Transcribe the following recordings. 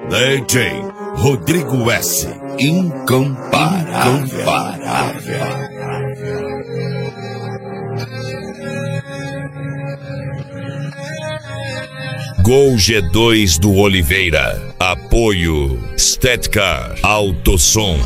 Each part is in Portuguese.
DJ Rodrigo S. Incomparável. Gol G2 do Oliveira. Apoio Estética Autosom.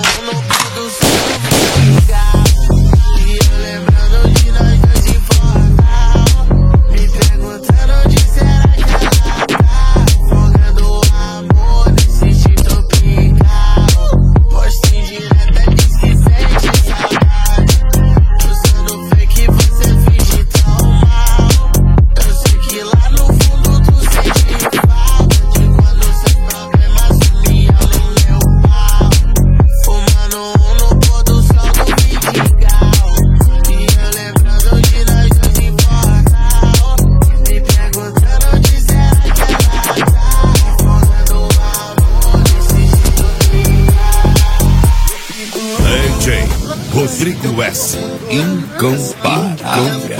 Rodrigo S. Incomparável.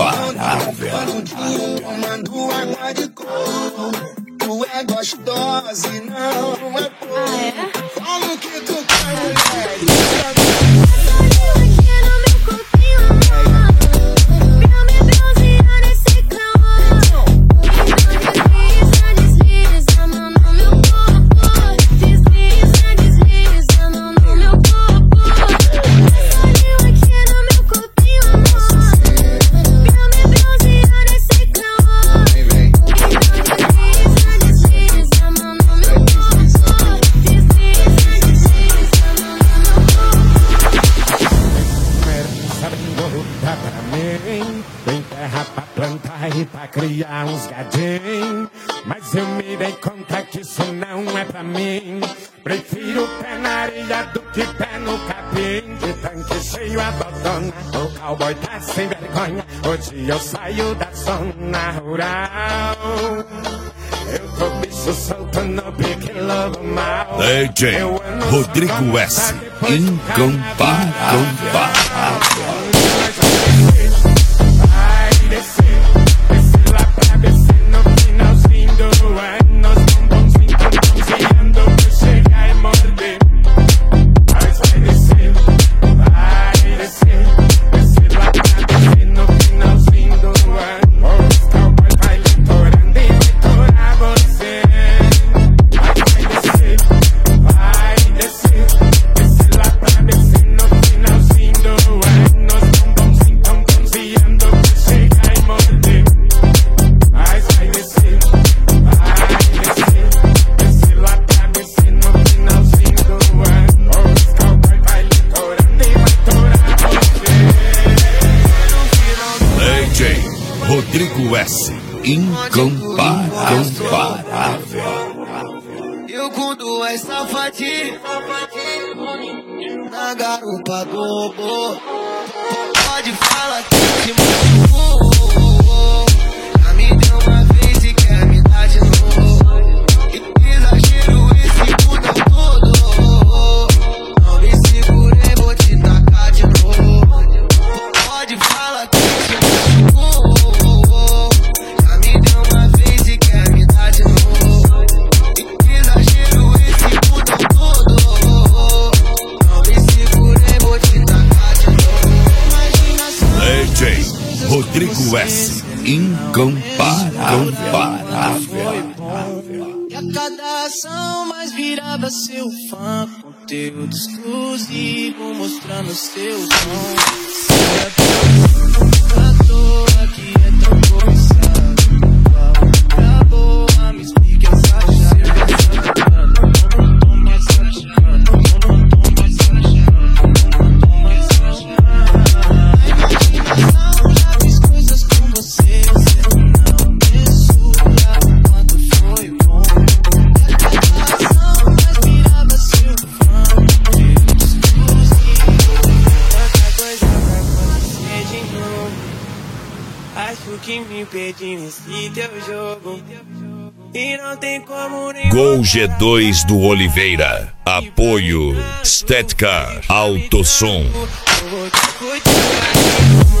Tomando água de coco, tu é gostosa e não é pouco. Como que tu quer? Tem terra pra plantar e pra criar uns gadinhos, mas eu me dei conta que isso não é pra mim. Prefiro pé na areia do que pé no capim. De tanque cheio abandona, o cowboy tá sem vergonha. Hoje eu saio da zona rural. Eu tô bicho solto no pique lobo mal. DJ Rodrigo S. Incomparável. Rodrigo S. Incomparável. Eu com duas safadinhas na garupa do robô. Pode falar que te machucou. Já me deu uma vez e quer me dar de novo. Exagero esse mundo todo. Não me segurei, vou te tacar de novo. Pode falar que te machucou. Já me deu uma vez e quer me dar de novo. Exagero esse mundo todo. Não me segurei, vou te tacar de novo. Imagina só. DJ Rodrigo S. Incomparável. E a cada ação mais virava seu fã. Conteúdo exclusivo mostrando seu som. Se é à toa que é tão cobiçado. Acabou a me explica essa chave. Toma essa chave. Toma essa chave. Toma essa chave. A imaginação já fiz coisas com você. Você não mensura quanto foi bom. E a cada ação mais virava seu fã. Conteúdo exclusivo. Tanta coisa vai acontecer de novo. Acho que me perdi nesse teu jogo. E não tem como nem. Gol G2 do Oliveira. Apoio Estética Autosom. Eu vou te cuidar.